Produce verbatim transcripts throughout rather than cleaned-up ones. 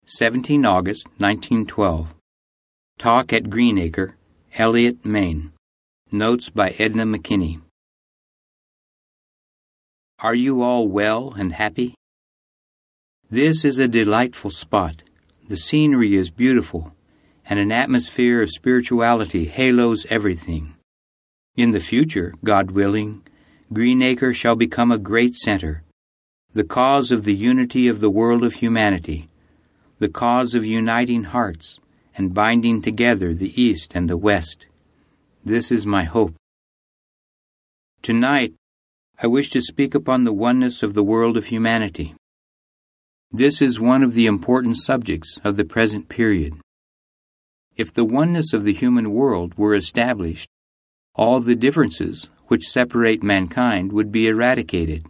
seventeenth of August, nineteen twelve. Talk at Greenacre, Eliot, Maine. Notes by Edna McKinney. Are you all well and happy? This is a delightful spot. The scenery is beautiful, and an atmosphere of spirituality halos everything. In the future, God willing, Greenacre shall become a great center, the cause of the unity of the world of humanity, the cause of uniting hearts and binding together the East and the West. This is my hope. Tonight, I wish to speak upon the oneness of the world of humanity. This is one of the important subjects of the present period. If the oneness of the human world were established, all the differences which separate mankind would be eradicated.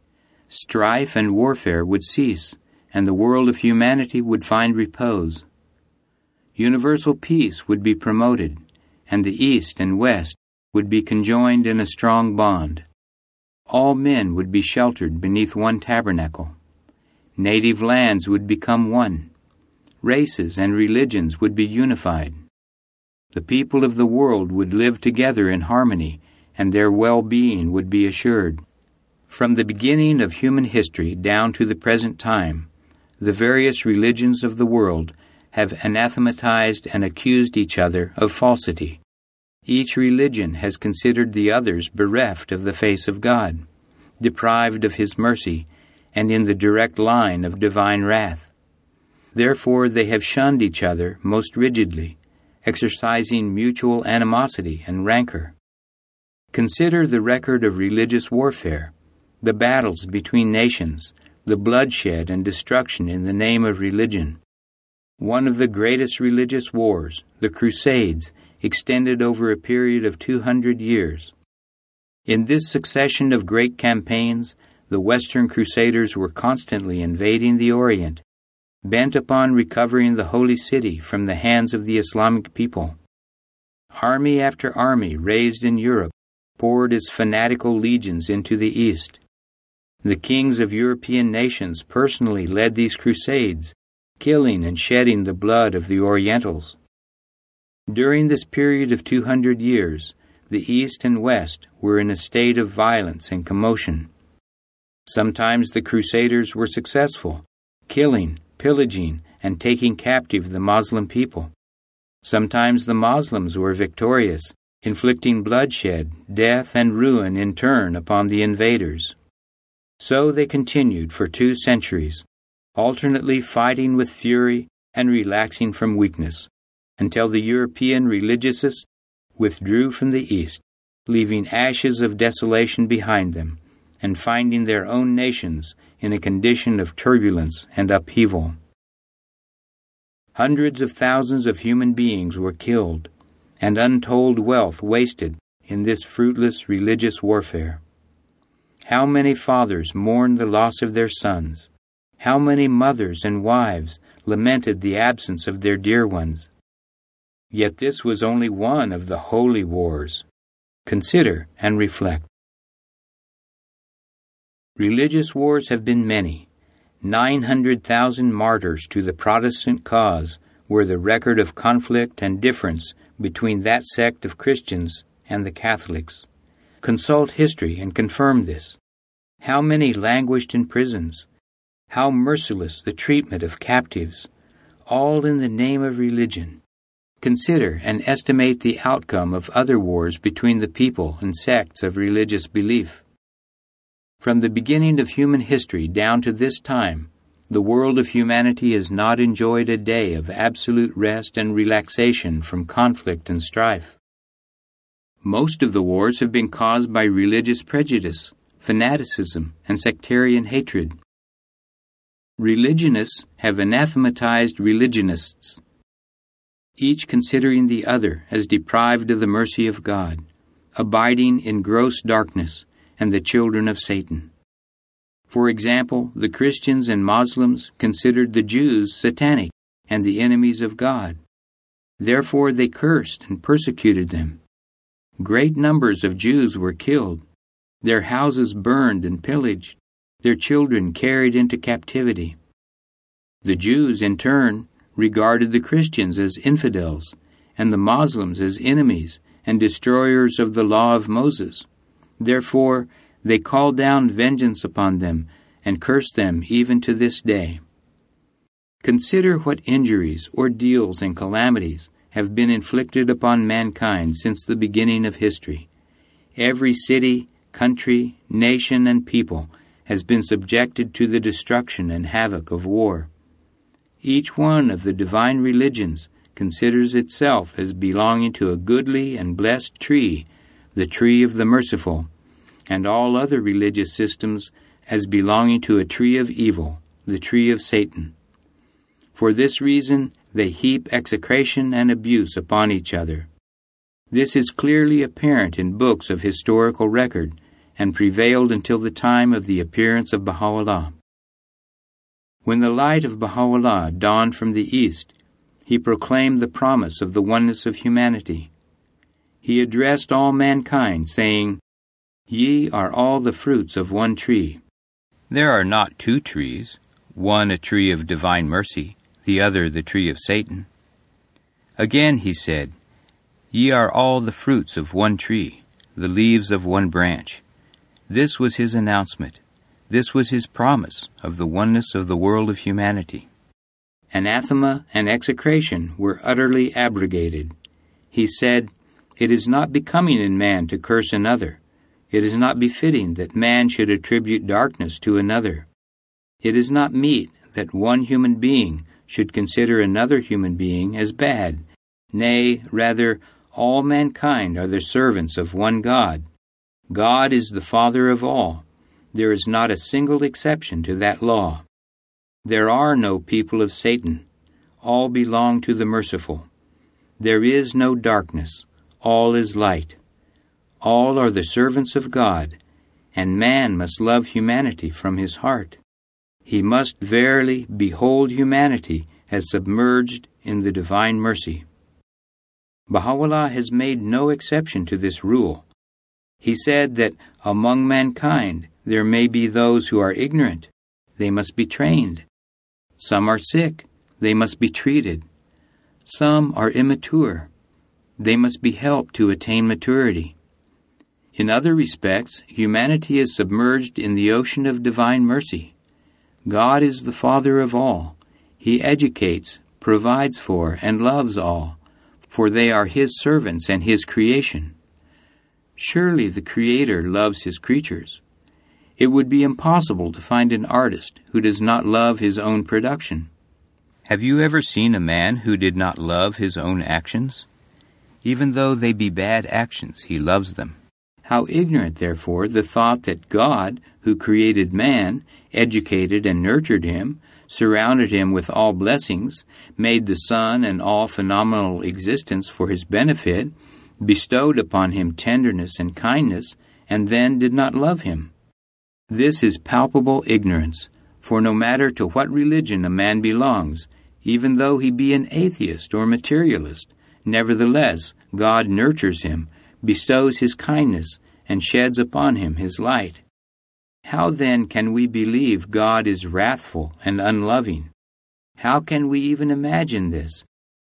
Strife and warfare would cease, and the world of humanity would find repose. Universal peace would be promoted, and the East and West would be conjoined in a strong bond. All men would be sheltered beneath one tabernacle. Native lands would become one. Races and religions would be unified. The people of the world would live together in harmony, and their well-being would be assured. From the beginning of human history down to the present time, the various religions of the world have anathematized and accused each other of falsity. Each religion has considered the others bereft of the face of God, deprived of His mercy, and in the direct line of divine wrath. Therefore they have shunned each other most rigidly, exercising mutual animosity and rancor. Consider the record of religious warfare, the battles between nations, the bloodshed and destruction in the name of religion. One of the greatest religious wars, the Crusades, extended over a period of two hundred years. In this succession of great campaigns, the Western Crusaders were constantly invading the Orient, bent upon recovering the Holy City from the hands of the Islamic people. Army after army raised in Europe poured its fanatical legions into the East. The kings of European nations personally led these crusades, killing and shedding the blood of the Orientals. During this period of two hundred years, the East and West were in a state of violence and commotion. Sometimes the Crusaders were successful, killing, pillaging, and taking captive the Muslim people. Sometimes the Muslims were victorious, inflicting bloodshed, death, and ruin in turn upon the invaders. So they continued for two centuries, alternately fighting with fury and relaxing from weakness, until the European religiousists withdrew from the East, leaving ashes of desolation behind them, and finding their own nations in a condition of turbulence and upheaval. Hundreds of thousands of human beings were killed, and untold wealth wasted in this fruitless religious warfare. How many fathers mourned the loss of their sons? How many mothers and wives lamented the absence of their dear ones? Yet this was only one of the holy wars. Consider and reflect. Religious wars have been many. Nine hundred thousand martyrs to the Protestant cause were the record of conflict and difference between that sect of Christians and the Catholics. Consult history and confirm this. How many languished in prisons? How merciless the treatment of captives, all in the name of religion. Consider and estimate the outcome of other wars between the people and sects of religious belief. From the beginning of human history down to this time, the world of humanity has not enjoyed a day of absolute rest and relaxation from conflict and strife. Most of the wars have been caused by religious prejudice, fanaticism, and sectarian hatred. Religionists have anathematized religionists, each considering the other as deprived of the mercy of God, abiding in gross darkness, and the children of Satan. For example, the Christians and Muslims considered the Jews satanic and the enemies of God. Therefore they cursed and persecuted them. Great numbers of Jews were killed, their houses burned and pillaged, their children carried into captivity. The Jews, in turn, regarded the Christians as infidels, and the Muslims as enemies and destroyers of the law of Moses. Therefore, they called down vengeance upon them and cursed them even to this day. Consider what injuries, ordeals, and calamities have been inflicted upon mankind since the beginning of history. Every city, country, nation, and people has been subjected to the destruction and havoc of war. Each one of the divine religions considers itself as belonging to a goodly and blessed tree, the tree of the merciful, and all other religious systems as belonging to a tree of evil, the tree of Satan. For this reason, they heap execration and abuse upon each other. This is clearly apparent in books of historical record and prevailed until the time of the appearance of Baha'u'llah. When the light of Baha'u'llah dawned from the east, he proclaimed the promise of the oneness of humanity. He addressed all mankind, saying, "Ye are all the fruits of one tree." There are not two trees, one a tree of divine mercy, the other the tree of Satan. Again he said, "Ye are all the fruits of one tree, the leaves of one branch." This was his announcement. This was his promise of the oneness of the world of humanity. Anathema and execration were utterly abrogated. He said, "It is not becoming in man to curse another. It is not befitting that man should attribute darkness to another. It is not meet that one human being should consider another human being as bad. Nay, rather, all mankind are the servants of one God. God is the Father of all. There is not a single exception to that law. There are no people of Satan. All belong to the merciful. There is no darkness. All is light. All are the servants of God, and man must love humanity from his heart. He must verily behold humanity as submerged in the divine mercy." Baha'u'llah has made no exception to this rule. He said that among mankind there may be those who are ignorant. They must be trained. Some are sick. They must be treated. Some are immature. They must be helped to attain maturity. In other respects, humanity is submerged in the ocean of divine mercy. God is the Father of all. He educates, provides for, and loves all, for they are His servants and His creation. Surely the Creator loves His creatures. It would be impossible to find an artist who does not love his own production. Have you ever seen a man who did not love his own actions? Even though they be bad actions, he loves them. How ignorant, therefore, the thought that God, who created man, educated and nurtured him, surrounded him with all blessings, made the sun and all phenomenal existence for his benefit, bestowed upon him tenderness and kindness, and then did not love him. This is palpable ignorance, for no matter to what religion a man belongs, even though he be an atheist or materialist, nevertheless God nurtures him, bestows His kindness, and sheds upon him His light. How then can we believe God is wrathful and unloving? How can we even imagine this,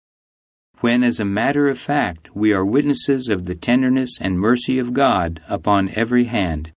when as a matter of fact we are witnesses of the tenderness and mercy of God upon every hand?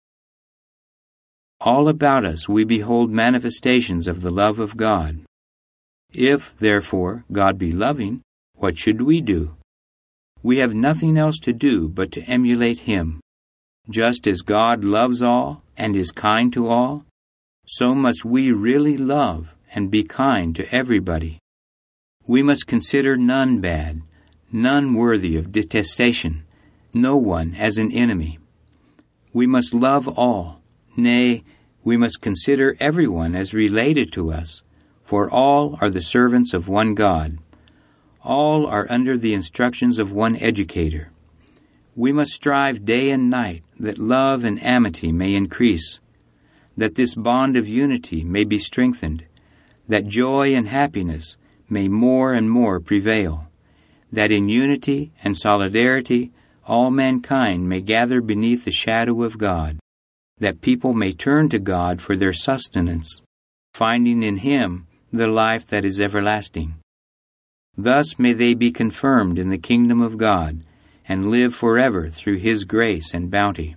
All about us we behold manifestations of the love of God. If, therefore, God be loving, what should we do? We have nothing else to do but to emulate Him. Just as God loves all and is kind to all, so must we really love and be kind to everybody. We must consider none bad, none worthy of detestation, no one as an enemy. We must love all. Nay, we must consider everyone as related to us, for all are the servants of one God. All are under the instructions of one educator. We must strive day and night that love and amity may increase, that this bond of unity may be strengthened, that joy and happiness may more and more prevail, that in unity and solidarity all mankind may gather beneath the shadow of God, that people may turn to God for their sustenance, finding in Him the life that is everlasting. Thus may they be confirmed in the kingdom of God and live forever through His grace and bounty.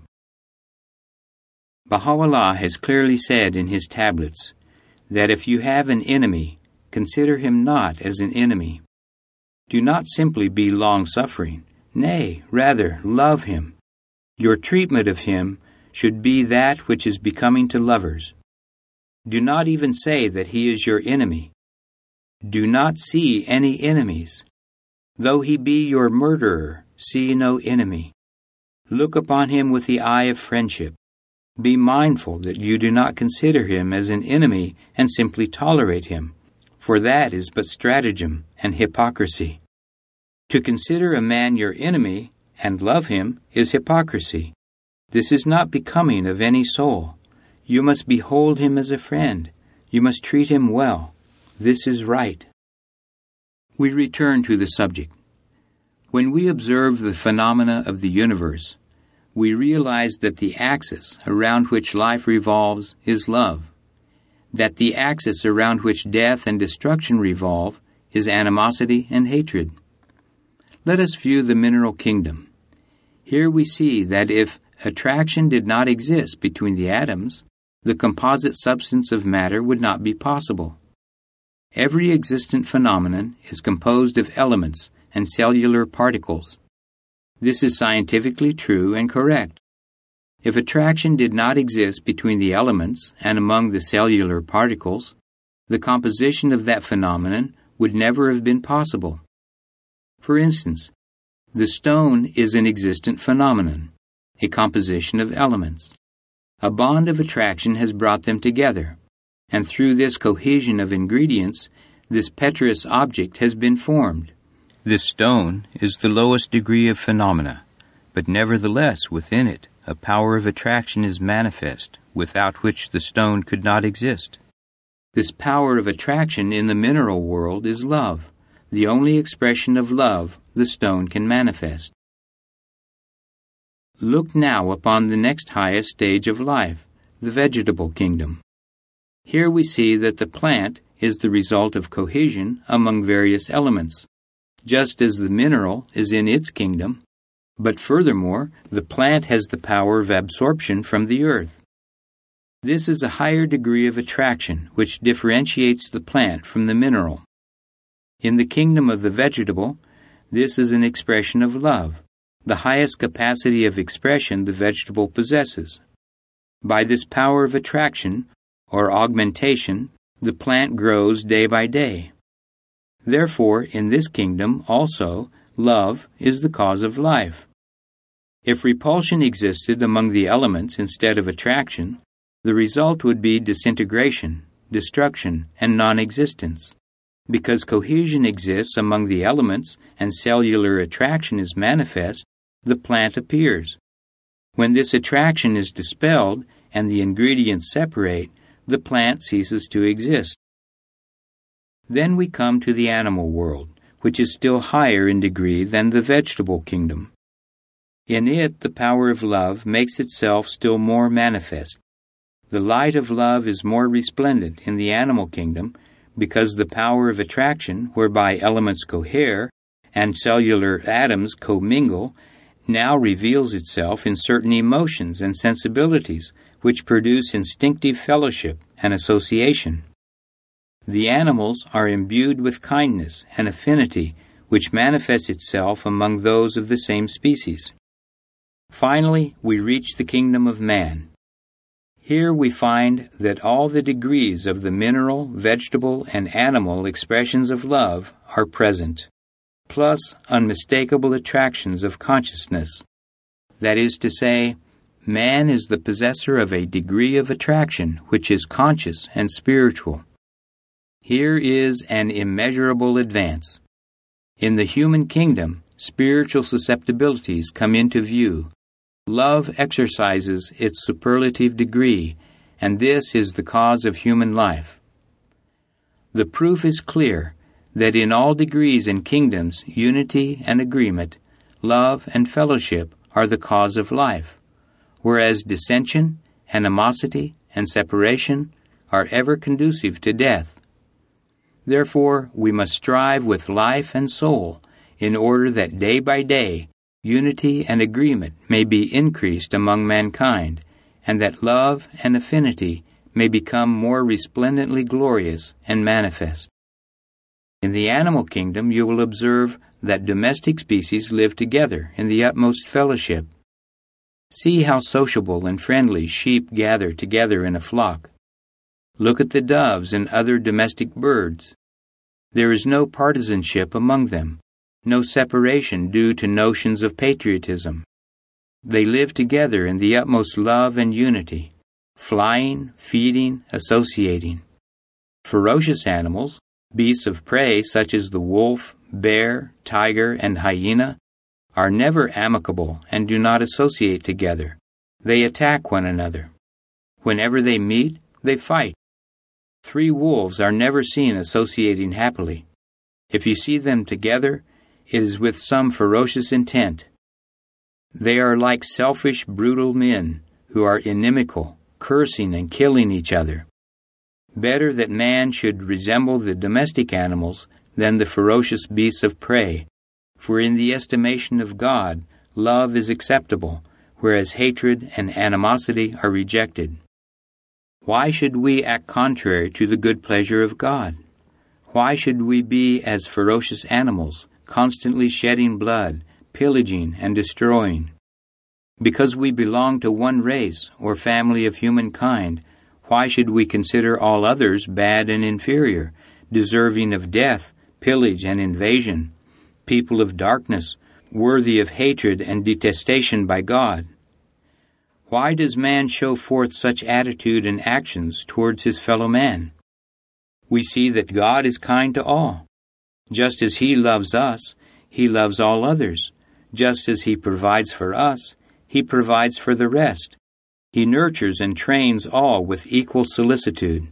Baha'u'llah has clearly said in his tablets that if you have an enemy, consider him not as an enemy. Do not simply be long-suffering. Nay, rather, love him. Your treatment of him should be that which is becoming to lovers. Do not even say that he is your enemy. Do not see any enemies. Though he be your murderer, see no enemy. Look upon him with the eye of friendship. Be mindful that you do not consider him as an enemy and simply tolerate him, for that is but stratagem and hypocrisy. To consider a man your enemy and love him is hypocrisy. This is not becoming of any soul. You must behold him as a friend. You must treat him well. This is right. We return to the subject. When we observe the phenomena of the universe, we realize that the axis around which life revolves is love, that the axis around which death and destruction revolve is animosity and hatred. Let us view the mineral kingdom. Here we see that if attraction did not exist between the atoms, the composite substance of matter would not be possible. Every existent phenomenon is composed of elements and cellular particles. This is scientifically true and correct. If attraction did not exist between the elements and among the cellular particles, the composition of that phenomenon would never have been possible. For instance, the stone is an existent phenomenon, a composition of elements. A bond of attraction has brought them together, and through this cohesion of ingredients, this petrous object has been formed. This stone is the lowest degree of phenomena, but nevertheless within it a power of attraction is manifest, without which the stone could not exist. This power of attraction in the mineral world is love, the only expression of love the stone can manifest. Look now upon the next highest stage of life, the vegetable kingdom. Here we see that the plant is the result of cohesion among various elements, just as the mineral is in its kingdom, but furthermore, the plant has the power of absorption from the earth. This is a higher degree of attraction which differentiates the plant from the mineral. In the kingdom of the vegetable, this is an expression of love, the highest capacity of expression the vegetable possesses. By this power of attraction, or augmentation, the plant grows day by day. Therefore, in this kingdom also, love is the cause of life. If repulsion existed among the elements instead of attraction, the result would be disintegration, destruction, and non-existence. Because cohesion exists among the elements and cellular attraction is manifest, the plant appears. When this attraction is dispelled and the ingredients separate, the plant ceases to exist. Then we come to the animal world, which is still higher in degree than the vegetable kingdom. In it, the power of love makes itself still more manifest. The light of love is more resplendent in the animal kingdom because the power of attraction, whereby elements cohere and cellular atoms commingle, now reveals itself in certain emotions and sensibilities which produce instinctive fellowship and association. The animals are imbued with kindness and affinity which manifests itself among those of the same species. Finally, we reach the kingdom of man. Here we find that all the degrees of the mineral, vegetable, and animal expressions of love are present, plus unmistakable attractions of consciousness. That is to say, man is the possessor of a degree of attraction which is conscious and spiritual. Here is an immeasurable advance. In the human kingdom, spiritual susceptibilities come into view. Love exercises its superlative degree, and this is the cause of human life. The proof is clear that in all degrees and kingdoms, unity and agreement, love and fellowship are the cause of life, whereas dissension, animosity, and separation are ever conducive to death. Therefore, we must strive with life and soul in order that day by day unity and agreement may be increased among mankind, and that love and affinity may become more resplendently glorious and manifest. In the animal kingdom you will observe that domestic species live together in the utmost fellowship. See how sociable and friendly sheep gather together in a flock. Look at the doves and other domestic birds. There is no partisanship among them, no separation due to notions of patriotism. They live together in the utmost love and unity, flying, feeding, associating. Ferocious animals, beasts of prey such as the wolf, bear, tiger, and hyena, are never amicable and do not associate together. They attack one another. Whenever they meet, they fight. Three wolves are never seen associating happily. If you see them together, it is with some ferocious intent. They are like selfish, brutal men who are inimical, cursing and killing each other. Better that man should resemble the domestic animals than the ferocious beasts of prey, for in the estimation of God, love is acceptable, whereas hatred and animosity are rejected. Why should we act contrary to the good pleasure of God? Why should we be as ferocious animals, constantly shedding blood, pillaging and destroying? Because we belong to one race or family of humankind, why should we consider all others bad and inferior, deserving of death, pillage, and invasion, people of darkness, worthy of hatred and detestation by God? Why does man show forth such attitude and actions towards his fellow man? We see that God is kind to all. Just as He loves us, He loves all others. Just as He provides for us, He provides for the rest. He nurtures and trains all with equal solicitude.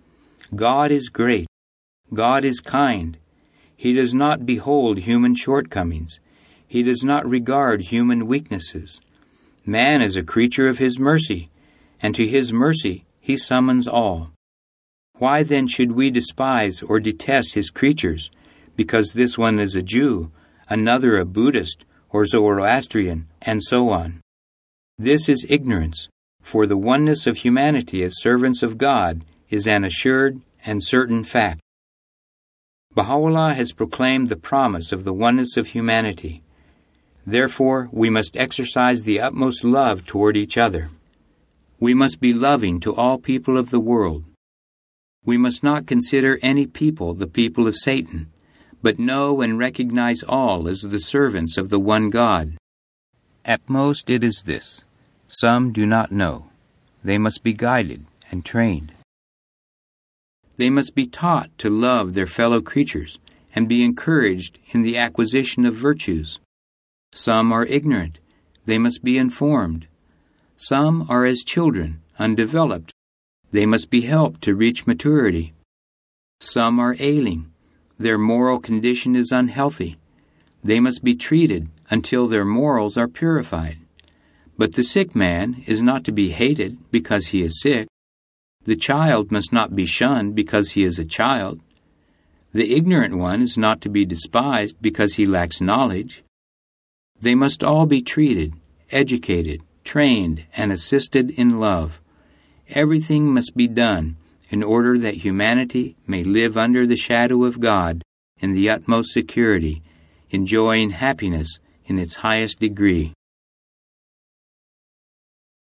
God is great. God is kind. He does not behold human shortcomings. He does not regard human weaknesses. Man is a creature of His mercy, and to His mercy He summons all. Why then should we despise or detest His creatures, because this one is a Jew, another a Buddhist or Zoroastrian, and so on? This is ignorance, for the oneness of humanity as servants of God is an assured and certain fact. Baha'u'llah has proclaimed the promise of the oneness of humanity. Therefore, we must exercise the utmost love toward each other. We must be loving to all people of the world. We must not consider any people the people of Satan, but know and recognize all as the servants of the one God. At most it is this: some do not know. They must be guided and trained. They must be taught to love their fellow creatures and be encouraged in the acquisition of virtues. Some are ignorant. They must be informed. Some are as children, undeveloped. They must be helped to reach maturity. Some are ailing. Their moral condition is unhealthy. They must be treated until their morals are purified. But the sick man is not to be hated because he is sick. The child must not be shunned because he is a child. The ignorant one is not to be despised because he lacks knowledge. They must all be treated, educated, trained, and assisted in love. Everything must be done in order that humanity may live under the shadow of God in the utmost security, enjoying happiness in its highest degree.